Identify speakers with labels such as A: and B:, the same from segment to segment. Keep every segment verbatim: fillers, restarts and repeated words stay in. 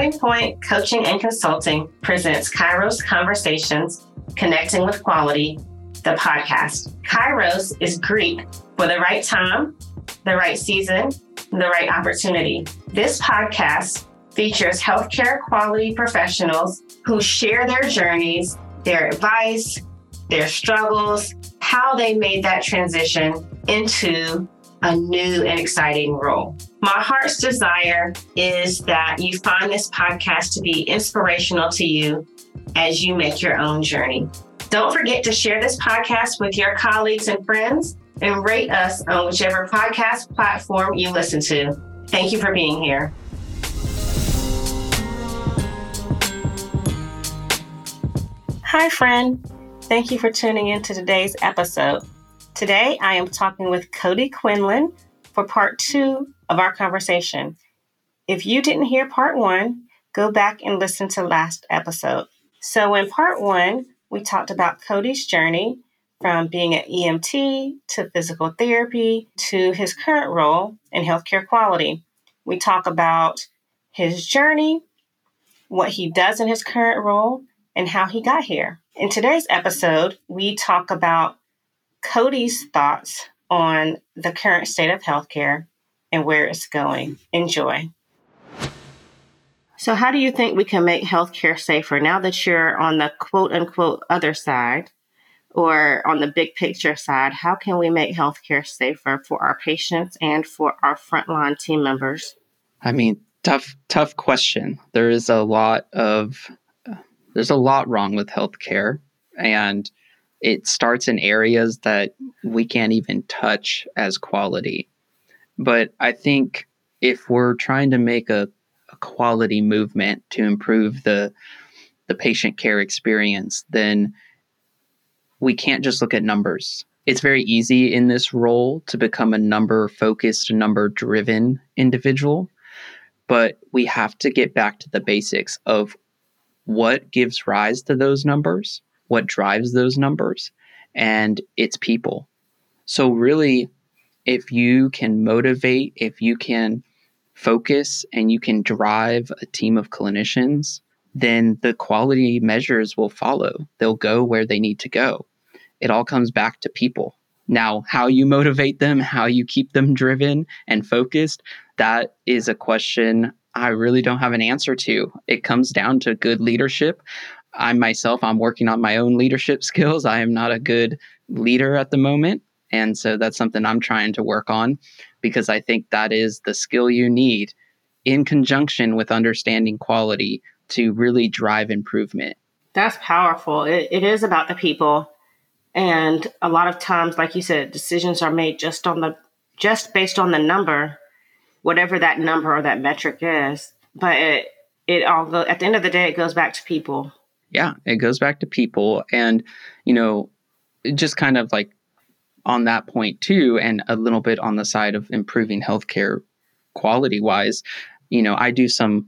A: Starting Point Coaching and Consulting presents Kairos Conversations, Connecting with Quality, the podcast. Kairos is Greek for the right time, the right season, the right opportunity. This podcast features healthcare quality professionals who share their journeys, their advice, their struggles, how they made that transition into a new and exciting role. My heart's desire is that you find this podcast to be inspirational to you as you make your own journey. Don't forget to share this podcast with your colleagues and friends and rate us on whichever podcast platform you listen to. Thank you for being here. Hi, friend. Thank you for tuning in to today's episode. Today, I am talking with Cody Quinlan for part two of our conversation. If you didn't hear part one, go back and listen to last episode. So in part one, we talked about Cody's journey from being an E M T to physical therapy to his current role in healthcare quality. We talk about his journey, what he does in his current role, and how he got here. In today's episode, we talk about Cody's thoughts on the current state of healthcare and where it's going. Enjoy. So how do you think we can make healthcare safer now that you're on the quote unquote other side or on the big picture side? How can we make healthcare safer for our patients and for our frontline team members?
B: I mean, tough, tough question. There is a lot of, uh, there's a lot wrong with healthcare, and it starts in areas that we can't even touch as quality. But I think if we're trying to make a, a quality movement to improve the the patient care experience, then we can't just look at numbers. It's very easy in this role to become a number-focused, number-driven individual, but we have to get back to the basics of what gives rise to those numbers, what drives those numbers, and it's people. So really, if you can motivate, if you can focus and you can drive a team of clinicians, then the quality measures will follow. They'll go where they need to go. It all comes back to people. Now, how you motivate them, how you keep them driven and focused, that is a question I really don't have an answer to. It comes down to good leadership. I myself, I'm working on my own leadership skills. I am not a good leader at the moment. And so that's something I'm trying to work on, because I think that is the skill you need in conjunction with understanding quality to really drive improvement.
A: That's powerful. It, it is about the people. And a lot of times, like you said, decisions are made just on the just based on the number, whatever that number or that metric is. But it it all go, at the end of the day, it goes back to people.
B: Yeah, it goes back to people. And, you know, just kind of like on that point too, and a little bit on the side of improving healthcare quality wise, you know, I do some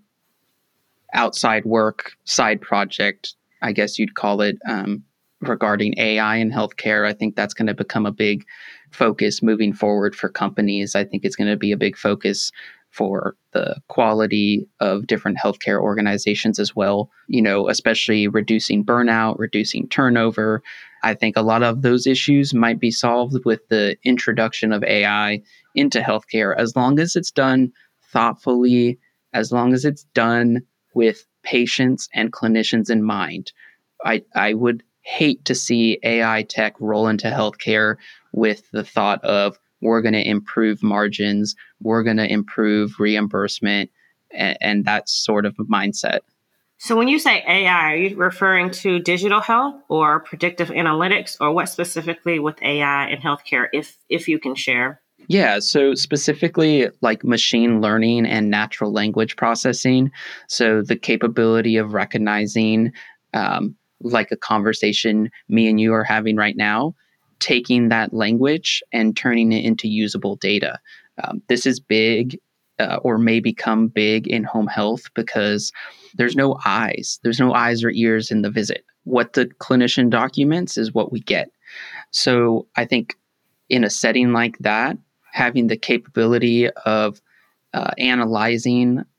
B: outside work, side project, I guess you'd call it, um, regarding A I in healthcare. I think that's going to become a big focus moving forward for companies. I think it's going to be a big focus for the quality of different healthcare organizations as well, you know, especially reducing burnout, reducing turnover. I think a lot of those issues might be solved with the introduction of A I into healthcare, as long as it's done thoughtfully, as long as it's done with patients and clinicians in mind. I, I would hate to see A I tech roll into healthcare with the thought of, we're going to improve margins, we're going to improve reimbursement, and, and that sort of mindset.
A: So when you say A I, are you referring to digital health or predictive analytics, or what specifically with A I in healthcare, if if you can share?
B: Yeah, so specifically like machine learning and natural language processing. So the capability of recognizing um, like a conversation me and you are having right now, taking that language and turning it into usable data. Um, this is big uh, or may become big in home health because there's no eyes. There's no eyes or ears in the visit. What the clinician documents is what we get. So I think in a setting like that, having the capability of uh, analyzing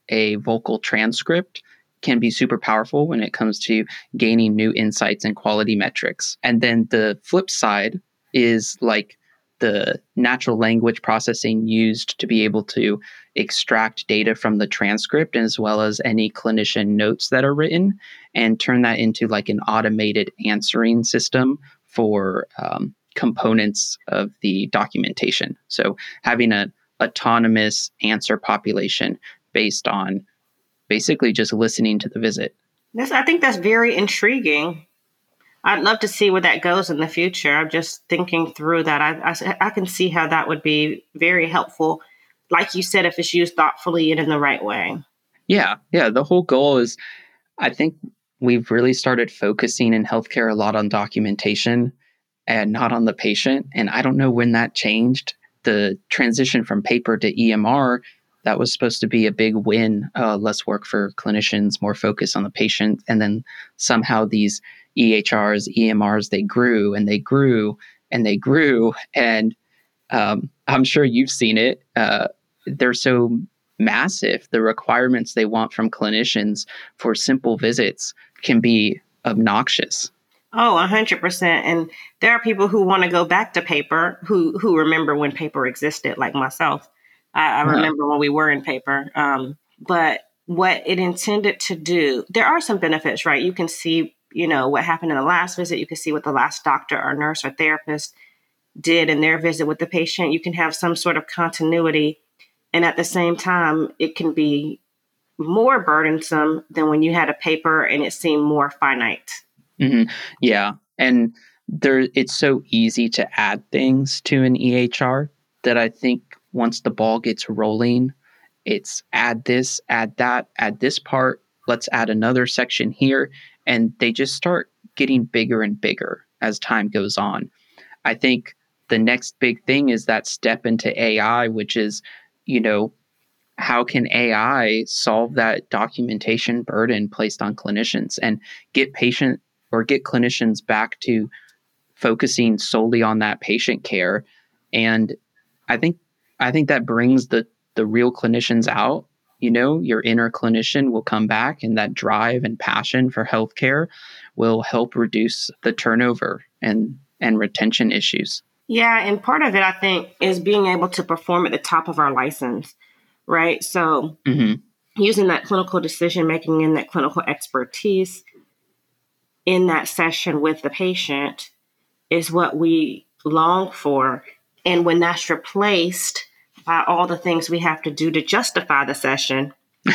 B: a vocal transcript can be super powerful when it comes to gaining new insights and quality metrics. And then the flip side is like the natural language processing used to be able to extract data from the transcript as well as any clinician notes that are written and turn that into like an automated answering system for um, components of the documentation. So having an autonomous answer population based on basically just listening to the visit.
A: This, I think that's very intriguing. I'd love to see where that goes in the future. I'm just thinking through that. I, I, I can see how that would be very helpful. Like you said, if it's used thoughtfully and in the right way.
B: Yeah. Yeah. The whole goal is, I think we've really started focusing in healthcare a lot on documentation and not on the patient. And I don't know when that changed. The transition from paper to E M R, that was supposed to be a big win. Uh, less work for clinicians, more focus on the patient. And then somehow these E H Rs, E M Rs, they grew and they grew and they grew. And um, I'm sure you've seen it. Uh, they're so massive. The requirements they want from clinicians for simple visits can be obnoxious.
A: Oh, one hundred percent. And there are people who want to go back to paper, who who remember when paper existed, like myself. I, I
B: Yeah.
A: remember when we were in paper. Um, but what it intended to do, there are some benefits, right? You can see, you know, what happened in the last visit. You can see what the last doctor or nurse or therapist did in their visit with the patient. You can have some sort of continuity. And at the same time, it can be more burdensome than when you had a paper and it seemed more finite.
B: Mm-hmm. Yeah. And there, it's so easy to add things to an E H R that I think once the ball gets rolling, it's add this, add that, add this part, let's add another section here. And they just start getting bigger and bigger as time goes on. I think the next big thing is that step into A I, which is, you know, how can A I solve that documentation burden placed on clinicians and get patient or get clinicians back to focusing solely on that patient care? And I think I think that brings the the real clinicians out. You know, your inner clinician will come back, and that drive and passion for healthcare will help reduce the turnover and and retention issues.
A: Yeah, and part of it, I think, is being able to perform at the top of our license, right? So
B: Mm-hmm.
A: using that clinical decision making and that clinical expertise in that session with the patient is what we long for. And when that's replaced by all the things we have to do to justify the session,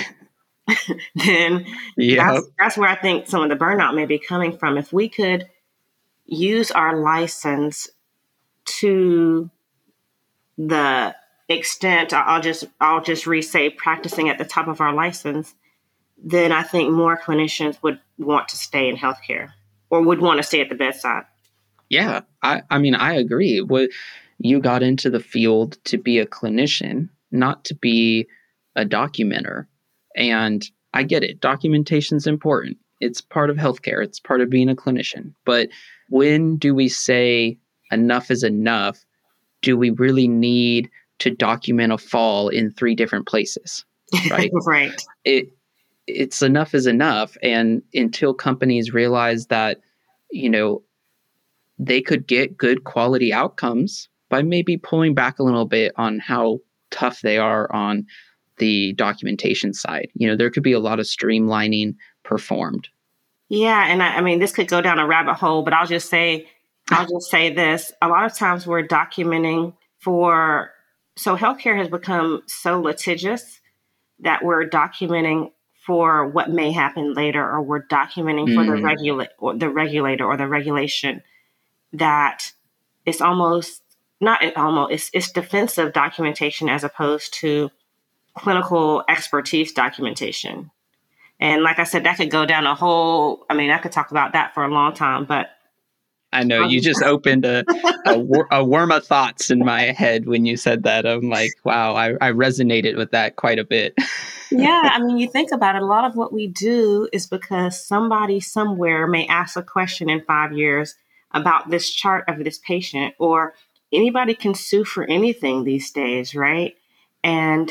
A: then
B: Yeah.
A: that's, that's where I think some of the burnout may be coming from. If we could use our license to the extent, I'll just I'll just re-say practicing at the top of our license, then I think more clinicians would want to stay in healthcare or would want to stay at the bedside.
B: Yeah, I, I mean, I agree. What you got into the field to be a clinician, not to be a documenter. And I get it. Documentation is important. It's part of healthcare. It's part of being a clinician. But when do we say enough is enough? Do we really need to document a fall in three different places? Right.
A: Right.
B: It it's enough is enough. And until companies realize that, you know, they could get good quality outcomes by maybe pulling back a little bit on how tough they are on the documentation side. You know, there could be a lot of streamlining performed.
A: Yeah, and I, I mean, this could go down a rabbit hole, but I'll just say, I'll just say this. A lot of times we're documenting for, so healthcare has become so litigious that we're documenting for what may happen later, or we're documenting mm. for the regula- or the regulator or the regulation, that it's almost not it almost it's, it's defensive documentation as opposed to clinical expertise documentation. And like I said, that could go down a whole, I mean, I could talk about that for a long time, but
B: I know you just opened a, a, a worm of thoughts in my head when you said that. I'm like, wow, I, I resonated with that quite a bit.
A: Yeah, I mean, you think about it, a lot of what we do is because somebody somewhere may ask a question in five years about this chart of this patient, or anybody can sue for anything these days, right? And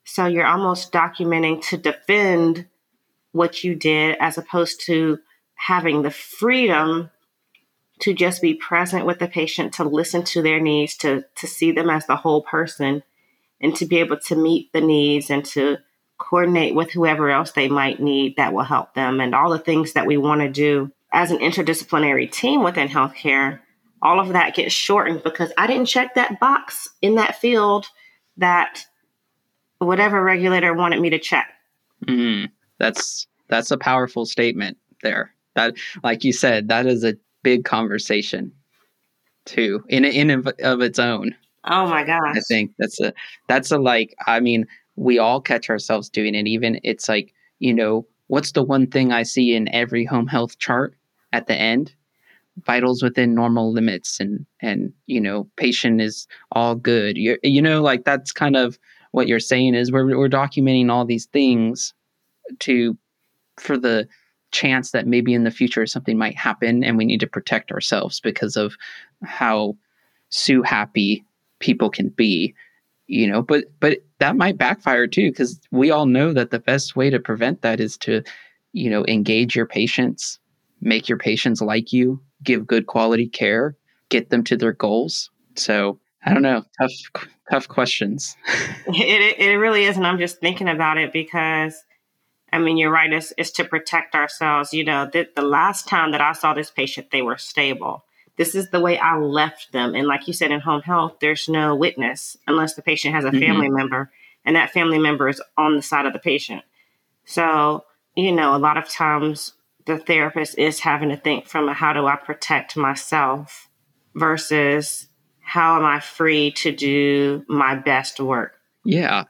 A: So you're almost documenting to defend what you did as opposed to having the freedom to just be present with the patient, to listen to their needs, to, to see them as the whole person, and to be able to meet the needs and to coordinate with whoever else they might need that will help them. And all the things that we want to do as an interdisciplinary team within healthcare, all of that gets shortened because I didn't check that box in that field that whatever regulator wanted me to check.
B: Mm, that's that's a powerful statement there. That, like you said, that is a big conversation too, in in of, of its own.
A: Oh my gosh.
B: I think that's a that's a like, I mean, we all catch ourselves doing it. Even it's like, you know, what's the one thing I see in every home health chart at the end? Vitals within normal limits, and and you know, patient is all good. You you know, like that's kind of what you're saying is we're we're documenting all these things to for the chance that maybe in the future something might happen and we need to protect ourselves because of how sue happy people can be, you know, but but that might backfire too, because we all know that the best way to prevent that is to, you know, engage your patients, make your patients like you, give good quality care, get them to their goals. So I don't know, tough tough questions.
A: it, it really is. And I'm just thinking about it because I mean, you're right. It's, it's to protect ourselves. You know, the, the last time that I saw this patient, they were stable. This is the way I left them. And like you said, in home health, there's no witness unless the patient has a mm-hmm. family member, and that family member is on the side of the patient. So, you know, a lot of times the therapist is having to think from a, how do I protect myself versus how am I free to do my best work?
B: Yeah.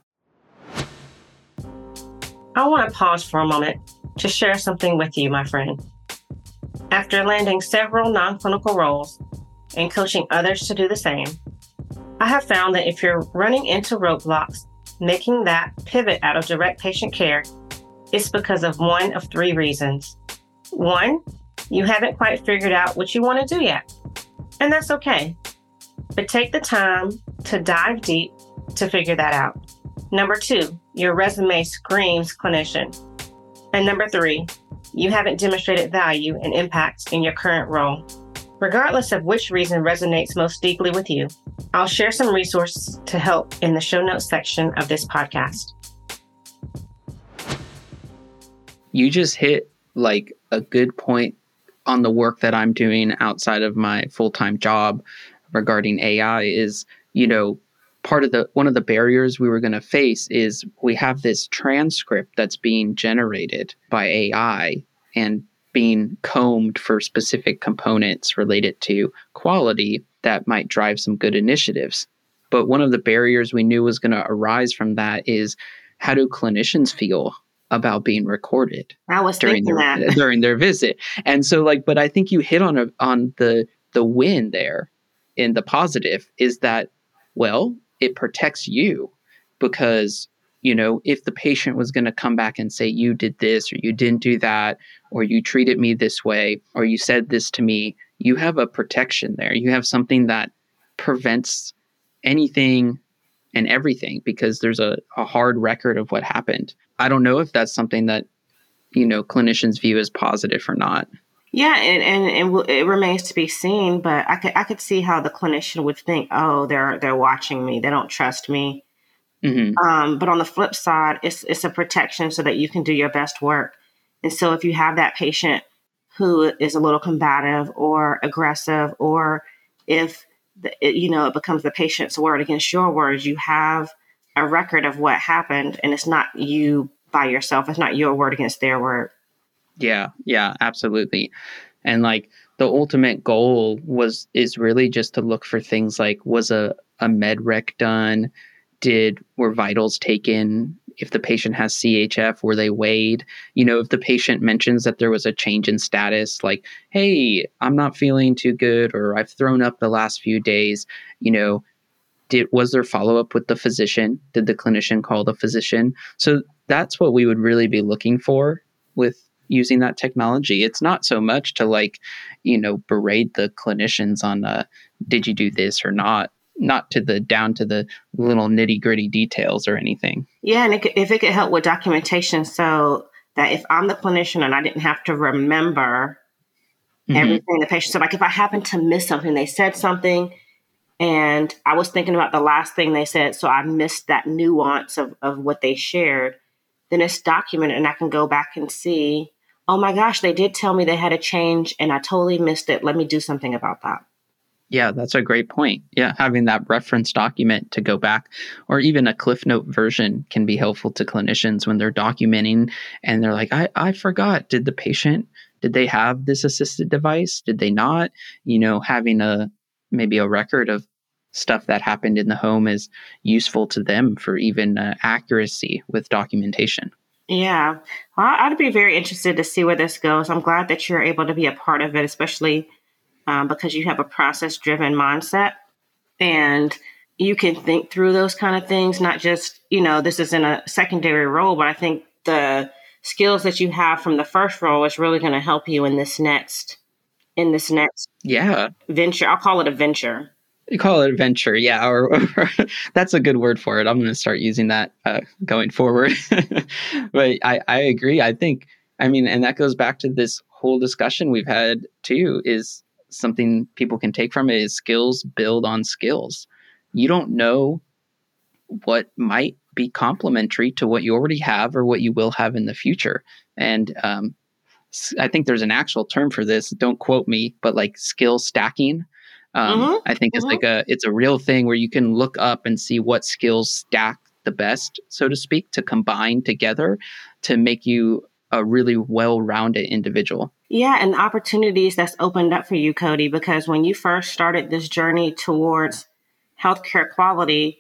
A: I want to pause for a moment to share something with you, my friend. After landing several non-clinical roles and coaching others to do the same, I have found that if you're running into roadblocks, making that pivot out of direct patient care, it's because of one of three reasons. One, you haven't quite figured out what you want to do yet, and that's okay. But take the time to dive deep to figure that out. Number two, your resume screams clinician. And number three, you haven't demonstrated value and impact in your current role. Regardless of which reason resonates most deeply with you, I'll share some resources to help in the show notes section of this podcast.
B: You just hit like a good point on the work that I'm doing outside of my full-time job regarding A I is, you know, part of the one of the barriers we were going to face is we have this transcript that's being generated by A I and being combed for specific components related to quality that might drive some good initiatives. But one of the barriers we knew was going to arise from that is, how do clinicians feel about being recorded
A: I was
B: during
A: thinking
B: their
A: that.
B: during their visit? And so like, but I think you hit on a, on the the win there in the positive is that, well, it protects you because, you know, if the patient was going to come back and say, you did this or you didn't do that, or you treated me this way, or you said this to me, you have a protection there. You have something that prevents anything and everything because there's a, a hard record of what happened. I don't know if that's something that, you know, clinicians view as positive or not.
A: Yeah, and, and, and it remains to be seen, but I could I could see how the clinician would think, oh, they're they're watching me, they don't trust me. Mm-hmm. Um, but on the flip side, it's it's a protection so that you can do your best work. And so if you have that patient who is a little combative or aggressive, or if the, it, you know, it becomes the patient's word against your words, you have a record of what happened, and it's not you by yourself. It's not your word against their word.
B: Yeah, yeah, absolutely. And like the ultimate goal was is really just to look for things like, was a, a med rec done? Did were vitals taken? If the patient has C H F, were they weighed? You know, if the patient mentions that there was a change in status, like, hey, I'm not feeling too good, or I've thrown up the last few days, you know, did was there follow-up with the physician? Did the clinician call the physician? So that's what we would really be looking for with using that technology. It's not so much to like, you know, berate the clinicians on, uh, did you do this or not? not to the down to the little nitty gritty details or anything.
A: Yeah. And it could, if it could help with documentation so that if I'm the clinician and I didn't have to remember mm-hmm. everything the patient said, like if I happened to miss something, they said something and I was thinking about the last thing they said, so I missed that nuance of, of what they shared, then it's documented and I can go back and see, oh my gosh, they did tell me they had a change and I totally missed it. Let me do something about that.
B: Yeah, that's a great point. Yeah, having that reference document to go back, or even a Cliff Note version can be helpful to clinicians when they're documenting and they're like, I, I forgot, did the patient, did they have this assisted device? Did they not? You know, having a maybe a record of stuff that happened in the home is useful to them for even uh, accuracy with documentation.
A: Yeah, well, I'd be very interested to see where this goes. I'm glad that you're able to be a part of it, especially um, because you have a process-driven mindset and you can think through those kind of things, not just, you know, this is in a secondary role, but I think the skills that you have from the first role is really going to help you in this next, in this next
B: yeah
A: venture. I'll call it a venture.
B: You call it a venture, yeah, or, or that's a good word for it. I'm going to start using that uh, going forward. But I, I agree. I think, I mean, and that goes back to this whole discussion we've had too, is something people can take from it is skills build on skills. You don't know what might be complementary to what you already have or what you will have in the future. And um, I think there's an actual term for this. Don't quote me, but like skill stacking. Um, mm-hmm. I think it's mm-hmm. like a, it's a real thing where you can look up and see what skills stack the best, so to speak, to combine together to make you a really well-rounded individual.
A: Yeah. And opportunities that's opened up for you, Cody, because when you first started this journey towards healthcare quality,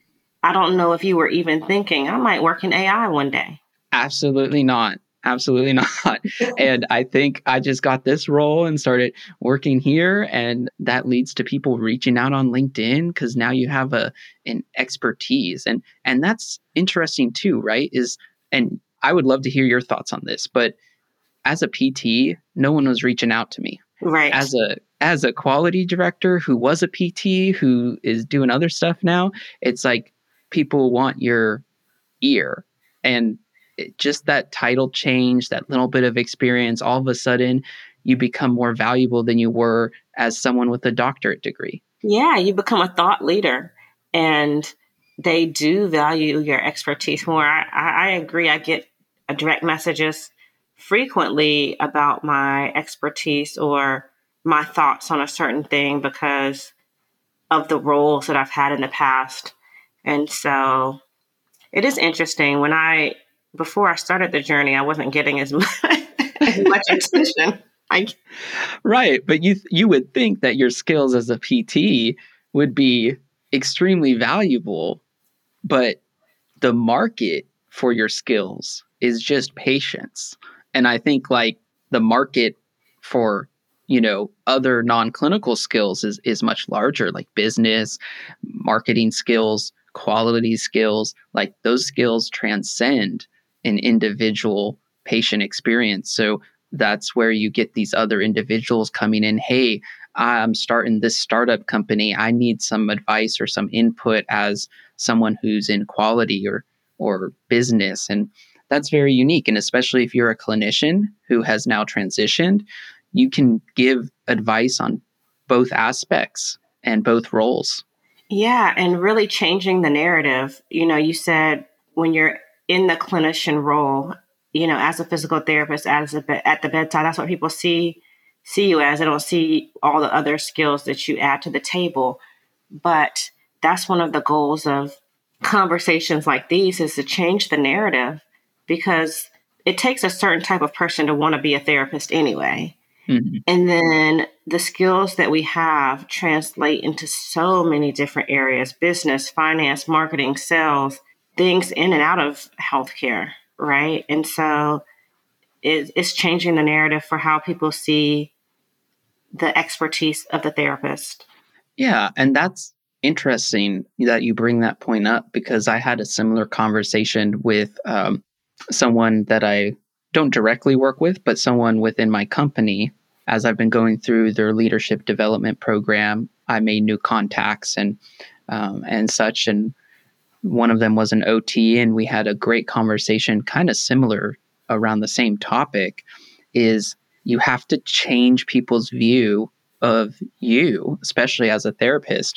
A: I don't know if you were even thinking I might work in A I one day.
B: Absolutely not. Absolutely not. And I think I just got this role and started working here. And that leads to people reaching out on LinkedIn because now you have a an expertise. And and that's interesting too, right? Is and I would love to hear your thoughts on this. But as a P T, no one was reaching out to me.
A: Right.
B: As a as a quality director who was a P T who is doing other stuff now, it's like people want your ear. And it, just that title change, that little bit of experience, all of a sudden you become more valuable than you were as someone with a doctorate degree.
A: Yeah, you become a thought leader and they do value your expertise more. I, I agree. I get direct messages frequently about my expertise or my thoughts on a certain thing because of the roles that I've had in the past. And so it is interesting. When I, before I started the journey, I wasn't getting as much, as much attention. I,
B: right. But you you would think that your skills as a P T would be extremely valuable, but the market for your skills is just patience. And I think like the market for, you know, other non-clinical skills is, is much larger, like business, marketing skills, quality skills, like those skills transcend an individual patient experience. So that's where you get these other individuals coming in. Hey, I'm starting this startup company. I need some advice or some input as someone who's in quality or or business. And that's very unique. And especially if you're a clinician who has now transitioned, you can give advice on both aspects and both roles.
A: Yeah. And really changing the narrative. You know, you said when you're in the clinician role, you know, as a physical therapist, as a, at the bedside, that's what people see see you as. They don't see all the other skills that you add to the table. But that's one of the goals of conversations like these is to change the narrative because it takes a certain type of person to want to be a therapist anyway. Mm-hmm. And then the skills that we have translate into so many different areas, business, finance, marketing, sales, things in and out of healthcare, right? And so it, it's changing the narrative for how people see the expertise of the therapist.
B: Yeah, and that's interesting that you bring that point up because I had a similar conversation with um, someone that I don't directly work with, but someone within my company as I've been going through their leadership development program I made new contacts and um, and such. And one of them was an O T, and we had a great conversation, kind of similar around the same topic, is you have to change people's view of you, especially as a therapist.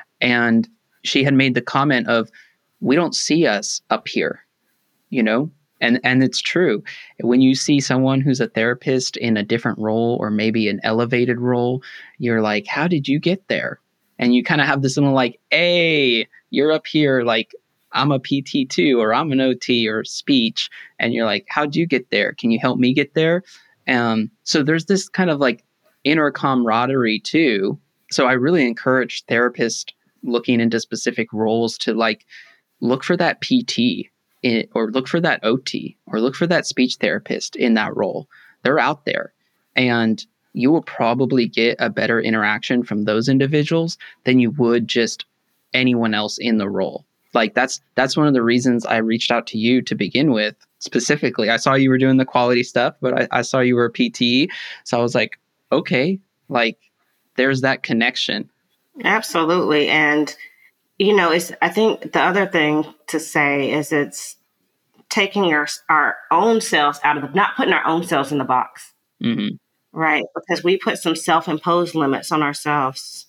B: And she had made the comment of, we don't see us up here, you know? And and it's true. When you see someone who's a therapist in a different role or maybe an elevated role, you're like, how did you get there? And you kind of have this little like, hey, you're up here, like, I'm a P T too, or I'm an O T or speech. And you're like, how'd you get there? Can you help me get there? Um, so there's this kind of like inner camaraderie too. So I really encourage therapists looking into specific roles to like look for that P T in, or look for that O T or look for that speech therapist in that role. They're out there, and you will probably get a better interaction from those individuals than you would just anyone else in the role. Like that's that's one of the reasons I reached out to you to begin with. Specifically, I saw you were doing the quality stuff, but I, I saw you were a P T. So I was like, okay, like there's that connection.
A: Absolutely. And, you know, it's, I think the other thing to say is it's taking our, our own selves out of the, not putting our own selves in the box.
B: Mm-hmm.
A: Right. Because we put some self-imposed limits on ourselves,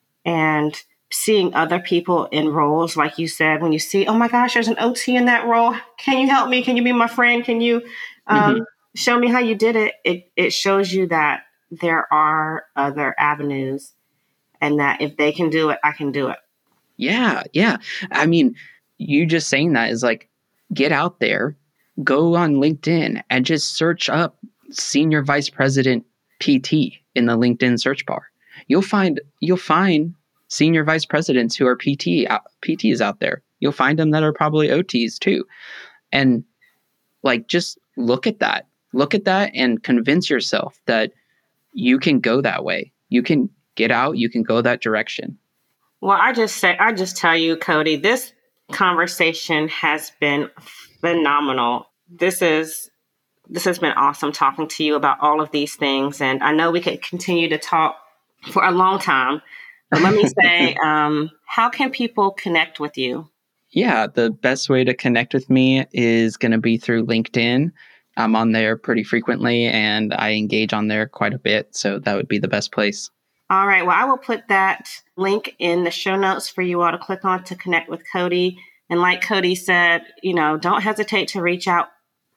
A: and seeing other people in roles, like you said, when you see, oh my gosh, there's an O T in that role. Can you help me? Can you be my friend? Can you um, mm-hmm. show me how you did it? It it shows you that there are other avenues, and that if they can do it, I can do it.
B: Yeah. Yeah. I mean, you just saying that is like, get out there, go on LinkedIn and just search up senior vice president P T in the LinkedIn search bar. You'll find, you'll find senior vice presidents who are P T, P Ts out there. You'll find them that are probably O Ts too. And like, just look at that, look at that and convince yourself that you can go that way. You can get out, you can go that direction.
A: Well, I just say, I just tell you, Cody, this conversation has been phenomenal. This is, this has been awesome talking to you about all of these things. And I know we could continue to talk for a long time. But let me say, um, how can people connect with you?
B: Yeah, the best way to connect with me is going to be through LinkedIn. I'm on there pretty frequently, and I engage on there quite a bit. So that would be the best place.
A: All right. Well, I will put that link in the show notes for you all to click on to connect with Cody. And like Cody said, you know, don't hesitate to reach out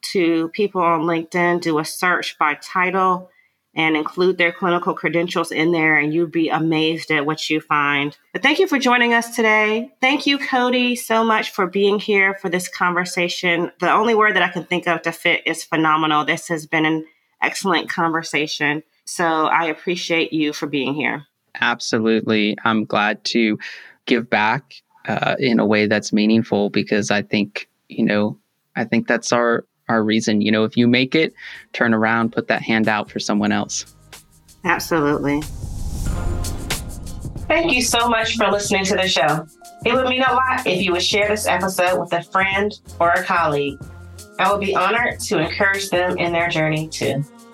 A: to people on LinkedIn. Do a search by title and include their clinical credentials in there, and you'd be amazed at what you find. But thank you for joining us today. Thank you, Cody, so much for being here for this conversation. The only word that I can think of to fit is phenomenal. This has been an excellent conversation. So I appreciate you for being here.
B: Absolutely. I'm glad to give back uh, in a way that's meaningful, because I think, you know, I think that's our our reason. You know, if you make it, turn around, put that hand out for someone else.
A: Absolutely. Thank you so much for listening to the show. It would mean a lot if you would share this episode with a friend or a colleague. I would be honored to encourage them in their journey too.